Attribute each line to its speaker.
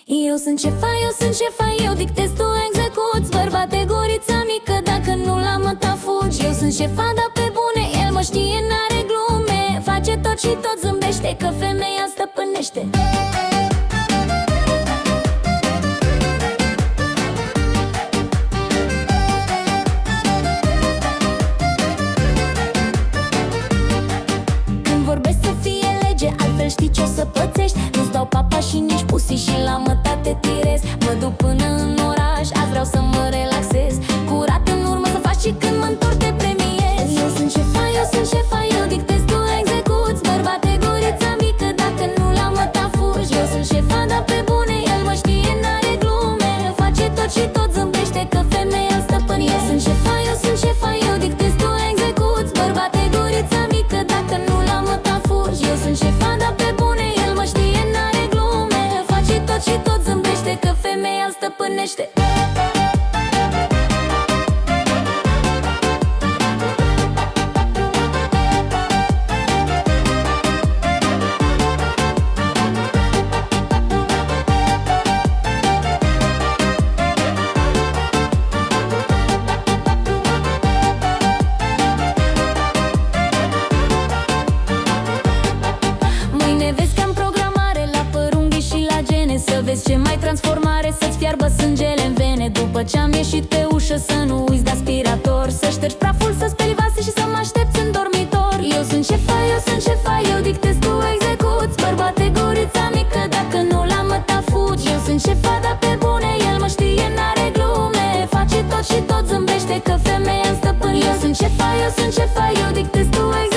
Speaker 1: Eu sunt șefa, eu dictez, tu execuți. Bărbate, gurița mică, dacă nu l-am ta fugi. Eu sunt șefa, dar pe bune, el mă știe, n-are glume. Face tot și tot zâmbește, că femeia stăpânește. Când vorbesc să fie lege, altfel știi ce o să pățești. Nu-ți dau papa și nici pusi și la măta te tirez. Mă duc până în oraș, azi vreau să mă relaxez. Curat în urmă să faci și când mă întorc te premiez. Eu sunt șefa, eu dictez, tu execuți. Bărbate, gurița mică, dacă nu la măta fugi. Eu sunt șefa, dar pe bune, el mă știe, n-are glume. Face tot și tot zâmbește, că femeia stăpân. Eu sunt șefa, eu dictez, tu execuți. Bărbate, gurița mică, dacă nu la măta fugi. Eu sunt șefa, dar pe bune, el mă știe, n-are glume. Face tot și tot zâmbește, că femeia stăpânește. Mâine vezi că am programare la părunghi și la gene. Să vezi ce mai transformare, să-ți fiarbă sângele în vene. După ce am ieșit pe ușă, să nu uiți de aspirator. Să ștergi praful, să speli vase și să mă aștepți în dormitor. Eu sunt șefa, eu dictez, tu execuți. Bărbate, gurița mică, dacă nu la măta fugi. Eu sunt șefa, dar pe bune, el mă știe, n-are glume. Face tot și tot zâmbește, că femeia stăpân. Eu sunt șefa, eu dictez, tu execuți.